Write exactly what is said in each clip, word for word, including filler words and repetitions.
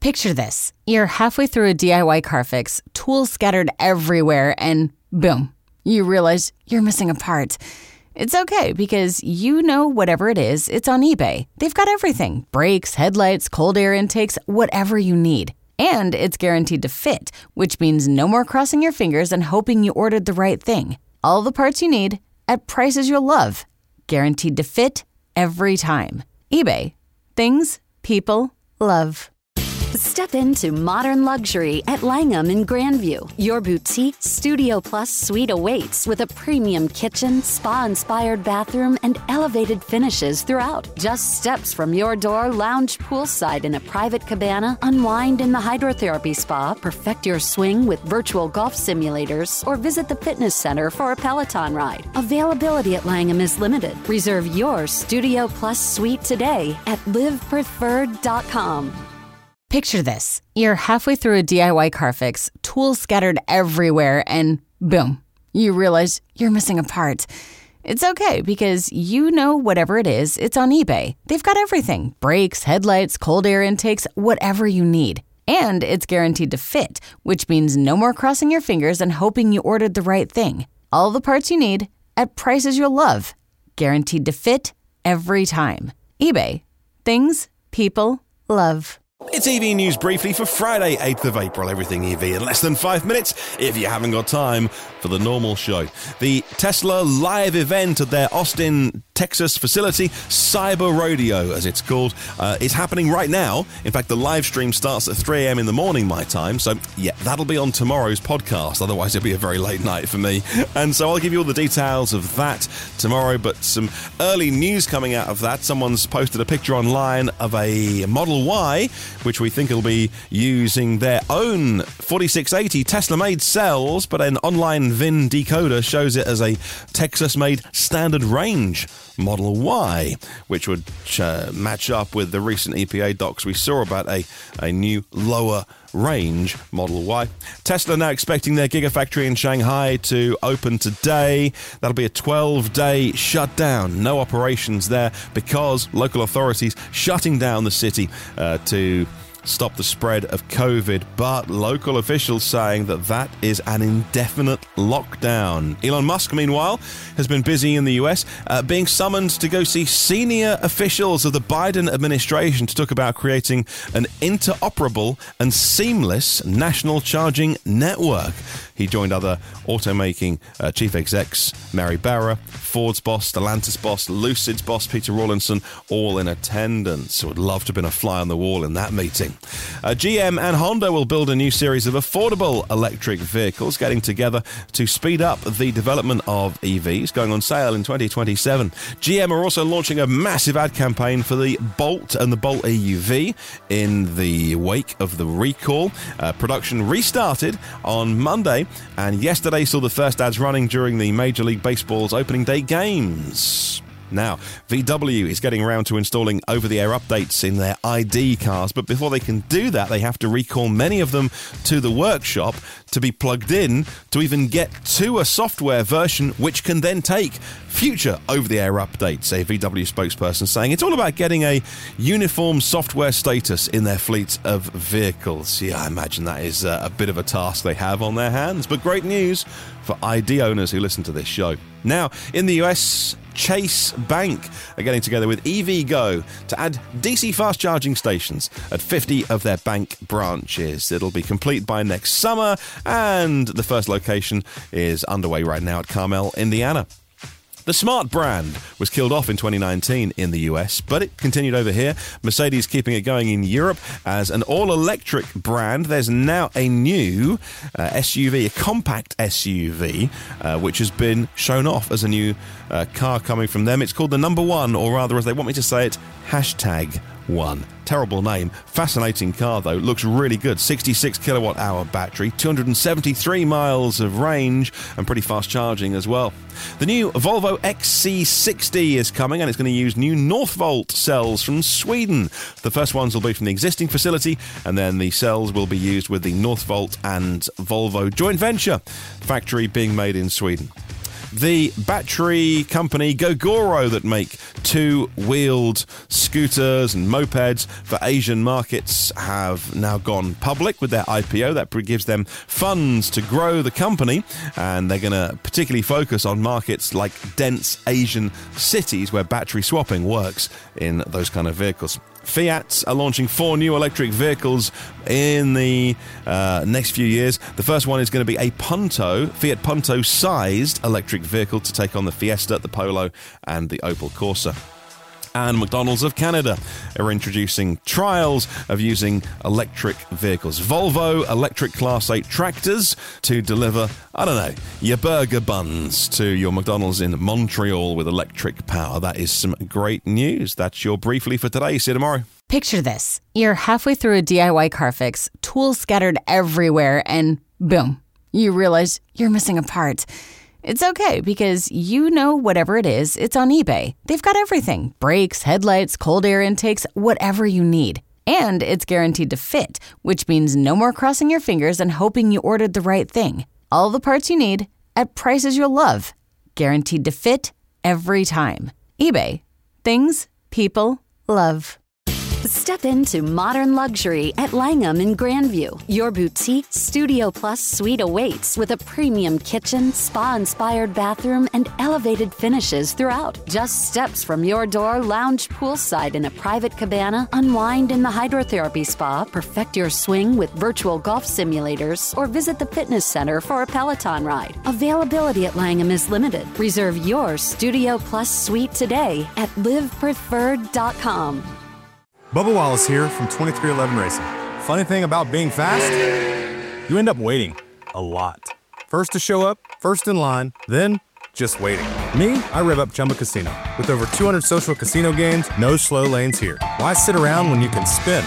Picture this. You're halfway through a D I Y car fix, tools scattered everywhere, and boom, you realize you're missing a part. It's okay because you know whatever it is, it's on eBay. They've got everything. Brakes, headlights, cold air intakes, whatever you need. And it's guaranteed to fit, which means no more crossing your fingers and hoping you ordered the right thing. All the parts you need at prices you'll love. Guaranteed to fit every time. eBay. Things people love. Step into modern luxury at Langham in Grandview. Your boutique Studio Plus suite awaits with a premium kitchen, spa-inspired bathroom, and elevated finishes throughout. Just steps from your door, lounge poolside in a private cabana, unwind in the hydrotherapy spa, perfect your swing with virtual golf simulators, or visit the fitness center for a Peloton ride. Availability at Langham is limited. Reserve your Studio Plus suite today at live preferred dot com. Picture this. You're halfway through a D I Y car fix, tools scattered everywhere, and boom, you realize you're missing a part. It's okay because you know whatever it is, it's on eBay. They've got everything. Brakes, headlights, cold air intakes, whatever you need. And it's guaranteed to fit, which means no more crossing your fingers and hoping you ordered the right thing. All the parts you need at prices you'll love. Guaranteed to fit every time. eBay. Things people love. It's E V News Briefly for Friday, eighth of April. Everything E V in less than five minutes if you haven't got time for the normal show. The Tesla live event at their Austin, Texas facility, Cyber Rodeo, as it's called, uh, is happening right now. In fact, the live stream starts at three a.m. in the morning, my time. So, yeah, that'll be on tomorrow's podcast. Otherwise, it'll be a very late night for me. And so I'll give you all the details of that tomorrow. But some early news coming out of that. Someone's posted a picture online of a Model Y, which we think will be using their own forty-six eighty Tesla-made cells, but an online V I N decoder shows it as a Texas-made standard range Model Y, which would uh, match up with the recent E P A docs we saw about a, a new lower range Model Y. Tesla now expecting their Gigafactory in Shanghai to open today. That'll be a twelve-day shutdown. No operations there because local authorities shutting down the city uh, to stop the spread of COVID, but local officials saying that that is an indefinite lockdown. Elon Musk, meanwhile, has been busy in the U S, uh, being summoned to go see senior officials of the Biden administration to talk about creating an interoperable and seamless national charging network. He joined other automaking uh, chief execs, Mary Barra, Ford's boss, Stellantis boss, Lucid's boss, Peter Rawlinson, all in attendance. Would love to have been a fly on the wall in that meeting. Uh, G M and Honda will build a new series of affordable electric vehicles, getting together to speed up the development of E Vs, going on sale in twenty twenty-seven. G M are also launching a massive ad campaign for the Bolt and the Bolt E U V in the wake of the recall. Uh, production restarted on Monday, and yesterday saw the first ads running during the Major League Baseball's opening day games. Now, V W is getting around to installing over-the-air updates in their I D cars, but before they can do that, they have to recall many of them to the workshop to be plugged in to even get to a software version which can then take future over-the-air updates, a V W spokesperson saying it's all about getting a uniform software status in their fleet of vehicles. Yeah, I imagine that is a bit of a task they have on their hands, but great news for I D owners who listen to this show. Now, in the U S, Chase Bank are getting together with EVgo to add D C fast charging stations at fifty of their bank branches. It'll be complete by next summer, and the first location is underway right now at Carmel, Indiana. The Smart brand was killed off in twenty nineteen in the U S, but it continued over here. Mercedes keeping it going in Europe as an all-electric brand. There's now a new uh, S U V, a compact S U V, uh, which has been shown off as a new uh, car coming from them. It's called the Number One, or rather, as they want me to say it, hashtag One. Terrible name. Fascinating car, though. Looks really good. sixty-six kilowatt hour battery, two hundred seventy-three miles of range, and pretty fast charging as well. The new Volvo X C sixty is coming, and it's going to use new Northvolt cells from Sweden. The first ones will be from the existing facility, and then the cells will be used with the Northvolt and Volvo joint venture factory being made in Sweden. The battery company Gogoro that make two-wheeled scooters and mopeds for Asian markets have now gone public with their I P O. That gives them funds to grow the company, and they're going to particularly focus on markets like dense Asian cities where battery swapping works in those kind of vehicles. Fiat are launching four new electric vehicles in the uh, next few years. The first one is going to be a Punto, Fiat Punto-sized electric vehicle to take on the Fiesta, the Polo, and the Opel Corsa. And McDonald's of Canada are introducing trials of using electric vehicles. Volvo electric Class eight tractors to deliver, I don't know, your burger buns to your McDonald's in Montreal with electric power. That is some great news. That's your Briefly for today. See you tomorrow. Picture this. You're halfway through a D I Y car fix, tools scattered everywhere, and boom, you realize you're missing a part. It's okay, because you know whatever it is, it's on eBay. They've got everything. Brakes, headlights, cold air intakes, whatever you need. And it's guaranteed to fit, which means no more crossing your fingers and hoping you ordered the right thing. All the parts you need at prices you'll love. Guaranteed to fit every time. eBay. Things people love. Step into modern luxury at Langham in Grandview. Your boutique Studio Plus suite awaits with a premium kitchen, spa-inspired bathroom, and elevated finishes throughout. Just steps from your door, lounge poolside in a private cabana, unwind in the hydrotherapy spa, perfect your swing with virtual golf simulators, or visit the fitness center for a Peloton ride. Availability at Langham is limited. Reserve your Studio Plus suite today at live preferred dot com. Bubba Wallace here from twenty-three eleven Racing. Funny thing about being fast, you end up waiting a lot. First to show up, first in line, then just waiting. Me, I rev up Chumba Casino. With over two hundred social casino games, no slow lanes here. Why sit around when you can spin?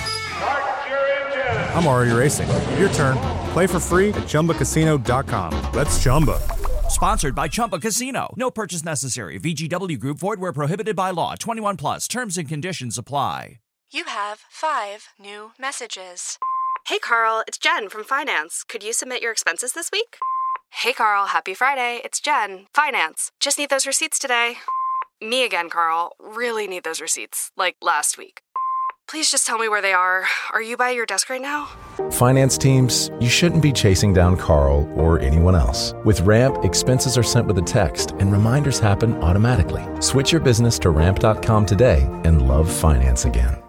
I'm already racing. Your turn. Play for free at Chumba Casino dot com. Let's Chumba. Sponsored by Chumba Casino. No purchase necessary. V G W Group. Void where prohibited by law. twenty-one plus. Terms and conditions apply. You have five new messages. Hey, Carl, it's Jen from Finance. Could you submit your expenses this week? Hey, Carl, happy Friday. It's Jen, Finance. Just need those receipts today. Me again, Carl. Really need those receipts, like last week. Please just tell me where they are. Are you by your desk right now? Finance teams, you shouldn't be chasing down Carl or anyone else. With Ramp, expenses are sent with a text and reminders happen automatically. Switch your business to ramp dot com today and love finance again.